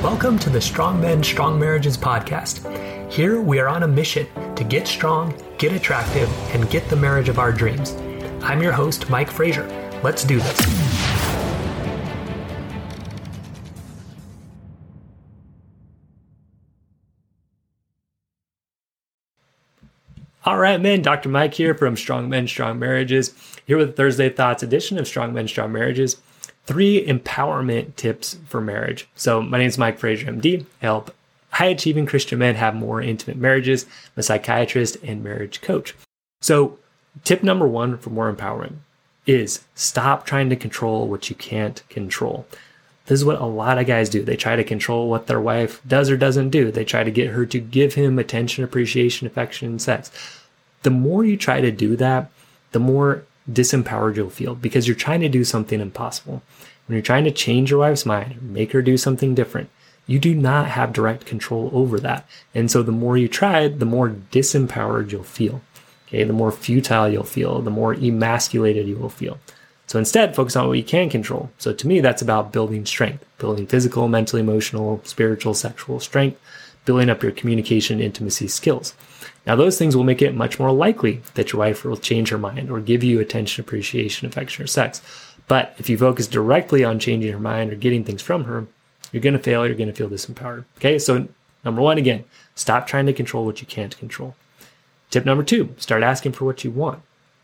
Welcome to the Strong Men, Strong Marriages podcast. Here we are on a mission to get strong, get attractive, and get the marriage of our dreams. I'm your host, Mike Frazier. Let's do this. All right, men, Dr. Mike here from Strong Men, Strong Marriages, here with the Thursday Thoughts edition of Strong Men, Strong Marriages, 3 empowerment tips for marriage. So my name is Mike Frazier, MD. I help high-achieving Christian men have more intimate marriages. I'm a psychiatrist and marriage coach. So tip number 1 for more empowerment is stop trying to control what you can't control. This is what a lot of guys do. They try to control what their wife does or doesn't do. They try to get her to give him attention, appreciation, affection, and sex. The more you try to do that, the more disempowered you'll feel because you're trying to do something impossible. When you're trying to change your wife's mind, make her do something different, you do not have direct control over that. And so the more you try, the more disempowered you'll feel. Okay, the more futile you'll feel, the more emasculated you will feel. So instead, focus on what you can control. So to me, that's about building strength, building physical, mental, emotional, spiritual, sexual strength, building up your communication, intimacy skills. Now, those things will make it much more likely that your wife will change her mind or give you attention, appreciation, affection, or sex. But if you focus directly on changing her mind or getting things from her, you're going to fail. You're going to feel disempowered. Okay, so number 1, again, stop trying to control what you can't control. Tip number 2, start asking for what you want.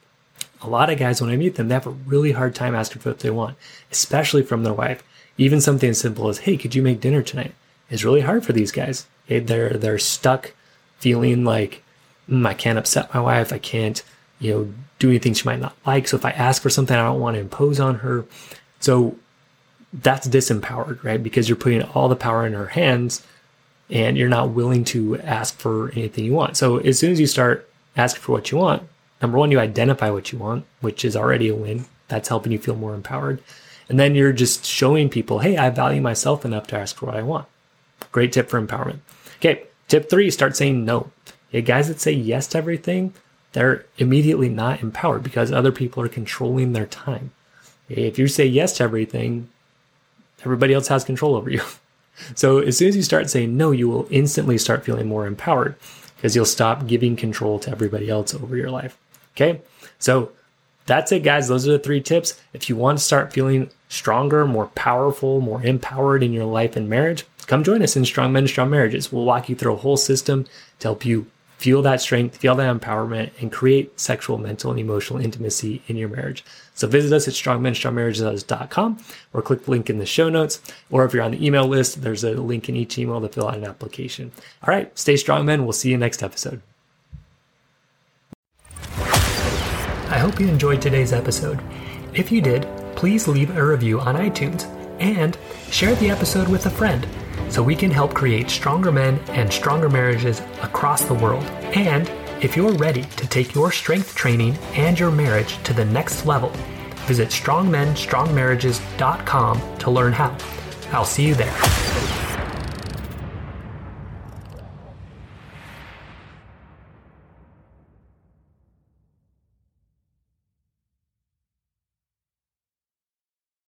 A lot of guys, when I meet them, they have a really hard time asking for what they want, especially from their wife. Even something as simple as, hey, could you make dinner tonight? Is really hard for these guys. Okay? They're stuck feeling like, I can't upset my wife. I can't, do anything she might not like. So if I ask for something, I don't want to impose on her. So that's disempowered, right? Because you're putting all the power in her hands and you're not willing to ask for anything you want. So as soon as you start asking for what you want, number 1, you identify what you want, which is already a win. That's helping you feel more empowered. And then you're just showing people, hey, I value myself enough to ask for what I want. Great tip for empowerment. Okay, tip 3, start saying no. Okay, guys that say yes to everything, they're immediately not empowered because other people are controlling their time. Okay, if you say yes to everything, everybody else has control over you. So as soon as you start saying no, you will instantly start feeling more empowered because you'll stop giving control to everybody else over your life. Okay, so that's it, guys. Those are the 3 tips. If you want to start feeling stronger, more powerful, more empowered in your life and marriage, come join us in Strong Men, Strong Marriages. We'll walk you through a whole system to help you feel that strength, feel that empowerment, and create sexual, mental, and emotional intimacy in your marriage. So visit us at strongmenstrongmarriages.com or click the link in the show notes. Or if you're on the email list, there's a link in each email to fill out an application. All right, stay strong, men. We'll see you next episode. I hope you enjoyed today's episode. If you did, please leave a review on iTunes and share the episode with a friend so we can help create stronger men and stronger marriages across the world. And if you're ready to take your strength training and your marriage to the next level, visit strongmenstrongmarriages.com to learn how. I'll see you there.